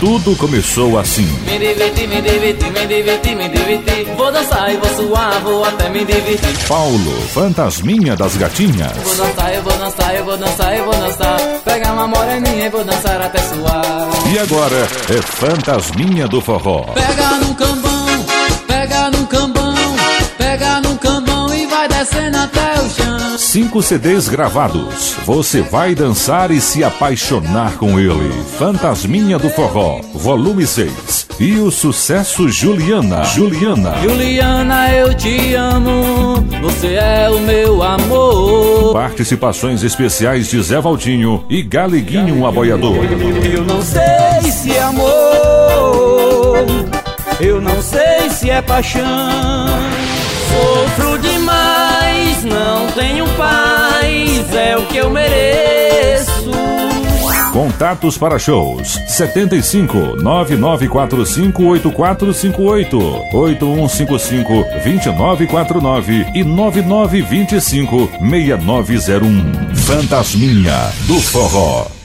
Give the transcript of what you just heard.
tudo começou assim. Me diverti, me diverti, me diverti, me diverti. Vou dançar e vou suar, vou até me divertir. Paulo, fantasminha das gatinhas. Vou dançar, eu vou dançar, eu vou dançar, eu vou dançar. Pegar uma moreninha e vou dançar até suar. E agora é fantasminha do forró. Pega no cambão, pega no cambão, pega no cambão e vai descendo até o chão. 5 CDs gravados. Você vai dançar e se apaixonar com ele. Fantasminha do Forró, volume 6. E o sucesso Juliana. Juliana, eu te amo, você é o meu amor. Participações especiais de Zé Valdinho e Galeguinho Aboiador. Eu não sei se é amor, eu não sei se é paixão. Sofro demais, não tenho paz, é o que eu mereço. Contatos para shows: 75 9945 8458, 8155 2949 e 9925 6901. Fantasminha do Forró.